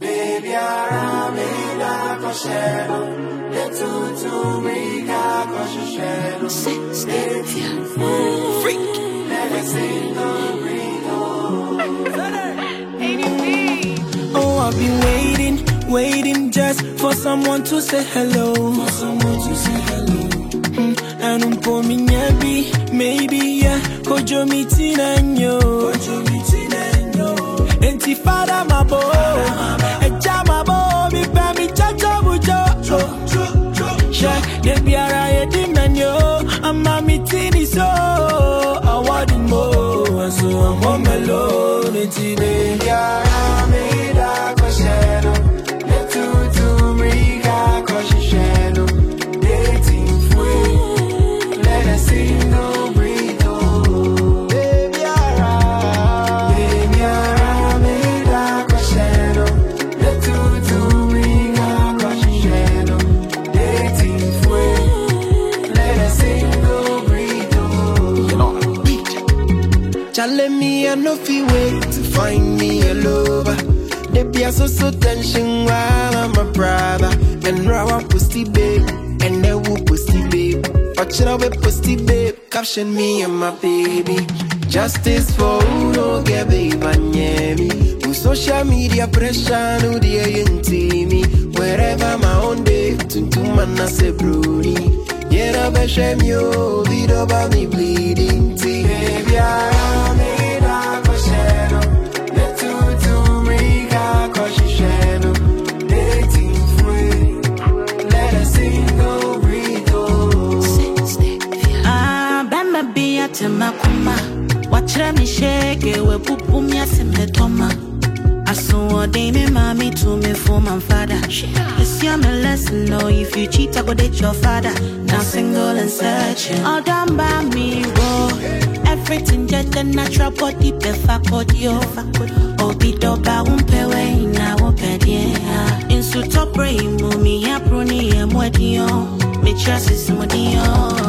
Baby, I'm in a cochero. Let's do me, cochero. Freak. Let us sing the Oh, I've been waiting just for someone to say hello. And for me, maybe, yeah, kojo mitina nyo. Intifada mabo, ejama bo, mi pemi chacho bujo. Shek de biara yedinanyo, amma mitini so. Awadi mo, so I'm home alone today. Let me and no fee wait to find me a lover. They be so tension while I'm a brother. And raw pussy babe, and they will pussy babe. Watch it out pussy babe, caption me and my baby. Justice for who don't get babe and yeah me. Who social media pressure no dear me. Wherever my own day, to man I say broody. Yeah, never shame you, video about me bleeding tea. Baby, I'm in a cochero. Let's do me, cochero. Dating free. Let us sing the burrito. Bamba be at Makuma. Watch me shake it, we pupu me as in the toma. I saw a dame, mommy to me for my father. This year, my lesson, no, if you cheat, I go date your father. Now single and searching. All done by me, whoa. Everything just the natural body, perfect audio. Oh, be doba, umpe way, now, yeah. In suit top brain, mummy, aproni, and what you. Me trust is modio.